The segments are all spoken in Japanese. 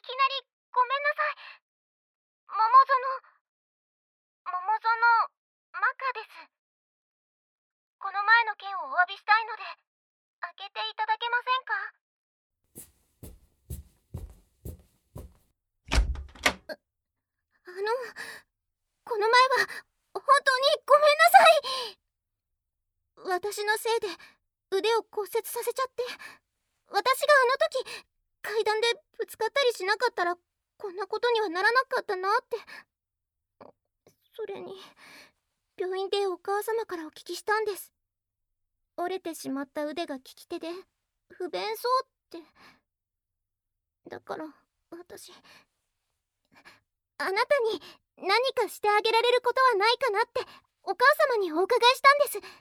きなりごめんなさい。桃園マカです。この前の件をお詫びしたいので、開けていただけませんか？この前は本当にごめんなさい。私のせいで腕を骨折させちゃって、私があの時階段でぶつかったりしなかったらこんなことにはならなかったなって。それに病院でお母様からお聞きしたんです。折れてしまった腕が利き手で不便そうって。だから私、あなたに何かしてあげられることはないかなってお母様にお伺いしたんです。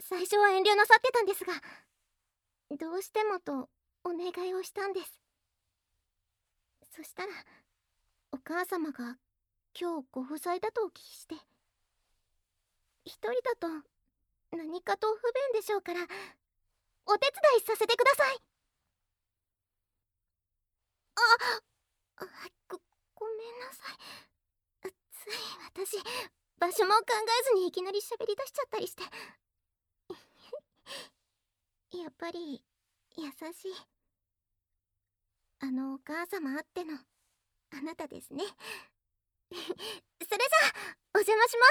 最初は遠慮なさってたんですが、どうしてもとお願いをしたんです。そしたらお母様が今日ご不在だとお聞きして、一人だと何かと不便でしょうからお手伝いさせてください。あ、ごめんなさい。つい私、場所も考えずにいきなり喋り出しちゃったりして。やっぱり優しいあのお母様あってのあなたですね。それじゃあお邪魔します。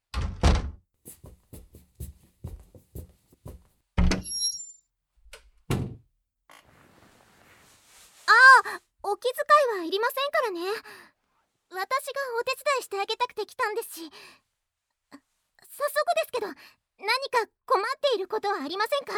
お気遣いはいりませんからね。私がお手伝いしてあげたくて来たんですし。早速ですけど、何か困っていることはありませんか？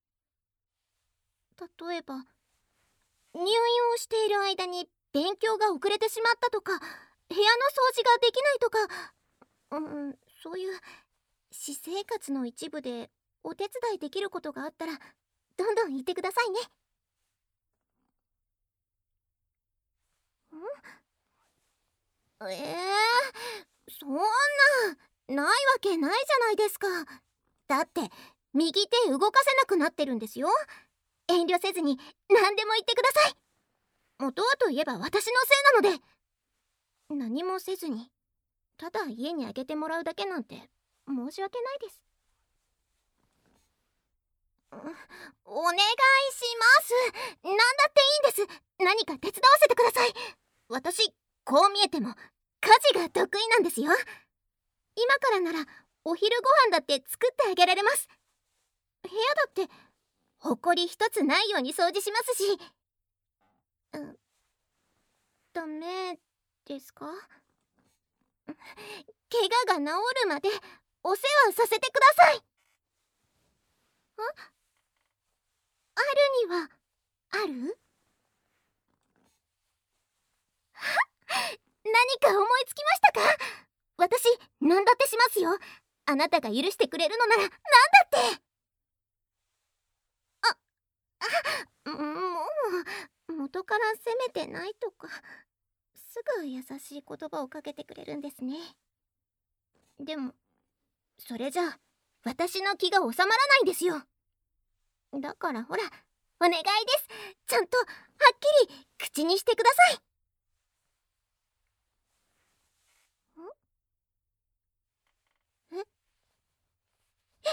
例えば入院をしている間に勉強が遅れてしまったとか、部屋の掃除ができないとか、そういう私生活の一部でお手伝いできることがあったらどんどん言ってくださいね。そんな、ないわけないじゃないですか。だって右手動かせなくなってるんですよ。遠慮せずに何でも言ってください。元はといえば私のせいなので。何もせずにただ家にあげてもらうだけなんて申し訳ないです。お願いします。何だっていいんです。何か手伝わせてください。私、こう見えても家事が得意なんですよ。今からならお昼ご飯だって作ってあげられます。部屋だってほこり一つないように掃除しますし。ダメですか？怪我が治るまでお世話させてください。あるにはある？何か思いつきましたか？私、何だってしますよ。あなたが許してくれるのなら何だって。もう元から責めてないとか、すぐ優しい言葉をかけてくれるんですね。でもそれじゃあ私の気が収まらないんですよ。だからほら、お願いです。ちゃんとはっきり口にしてください。ええ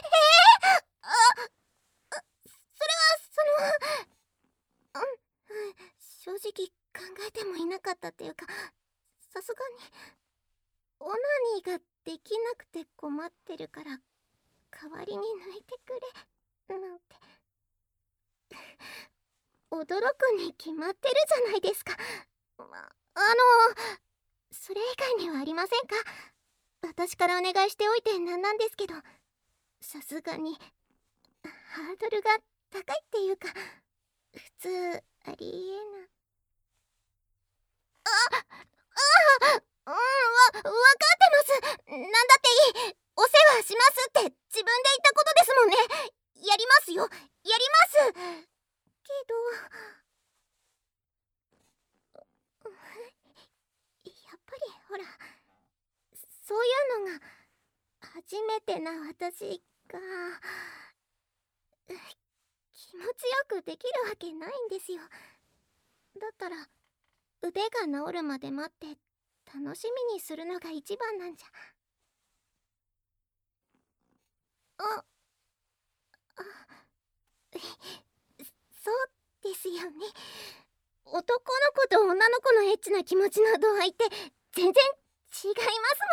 それは正直考えてもいなかったっていうか、さすがにオナニーができなくて困ってるから代わりに抜いてくれなんて驚くに決まってるじゃないですか。それ以外にはありませんか？私からお願いしておいてなんですけど、さすがにハードルが高いっていうか、普通ありえな。わかってます。なんだっていい。お世話しますって自分で言ったことですもんね。やりますよ。やります。けどやっぱりほら、そういうのが初めてな私が気持ちよくできるわけないんですよ。だったら腕が治るまで待って楽しみにするのが一番なんじゃ。あ、あ、そうですよね。男の子と女の子のエッチな気持ちの度合いって全然違いますもんね。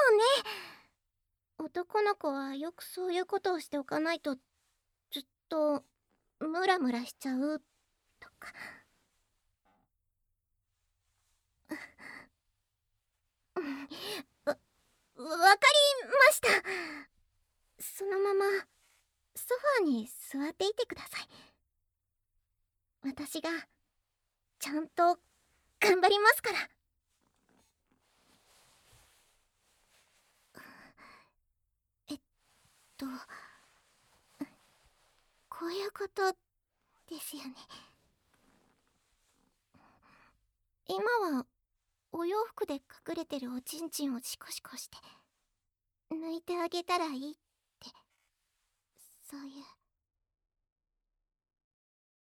男の子はよくそういうことをしておかないとずっとムラムラしちゃうとか。わ、わかりました。そのままソファーに座っていてください。私がちゃんと頑張りますから。えっとこういうことですよね。今はお洋服で隠れてるおちんちんをシコシコして抜いてあげたらいいって、そういう。